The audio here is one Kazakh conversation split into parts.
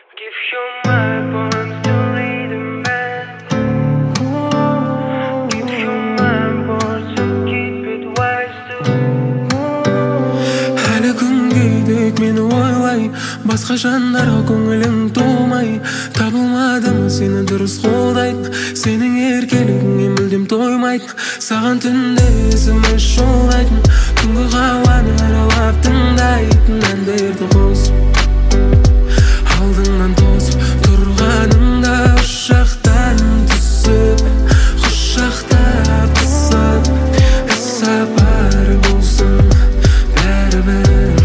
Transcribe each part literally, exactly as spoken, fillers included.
Give you my bones to lead them back. Give you my bones to keep it wise too. Әлі күнге дек мені ойлай, басқа жандарға көңілім толмай. Табылмадым сені дұрыс қолдайтын, сенің еркелігіңе мүлдем тоймайтын. Саған түнде есіме жолдайтын, түнгі қауаны аралап тыңдайтын әндерді қосып. Алдыңнан тосып тұрғанымда ұшақтан түсіп, құшақтап қысып, іс-сапар болсын бәрібір.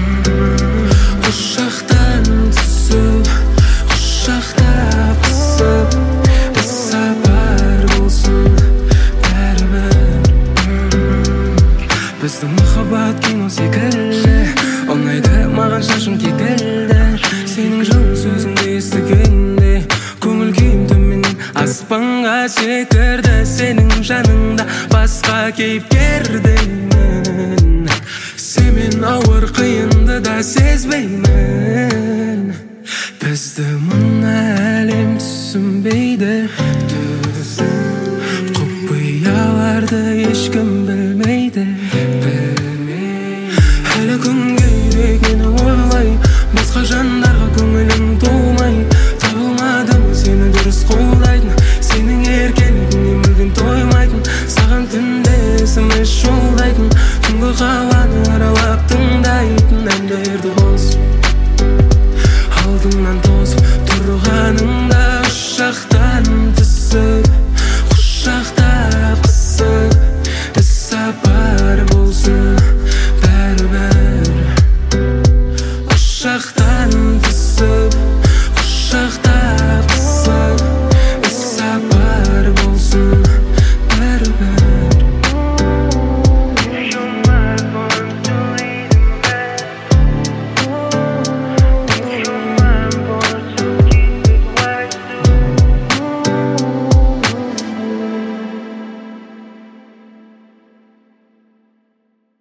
Құшақтан түсіп, құшақтап қысып, іс-сапар болсын бәрібір. Біздің махаббат кино секілді, ұнайды маған шашың кекілді. Сенің жылы сөзіңді естігенде көңіл күйім төменнен аспанға секірді. Сенің жаныңда басқа кейіпкердеймін, сенмен ауыр қиынды да сезбеймін. Бізді мына әлем түсінбейді, құпияларды ешкім білмейді. Әлі күнге дек мені ойлай, басқа жандарға көңілім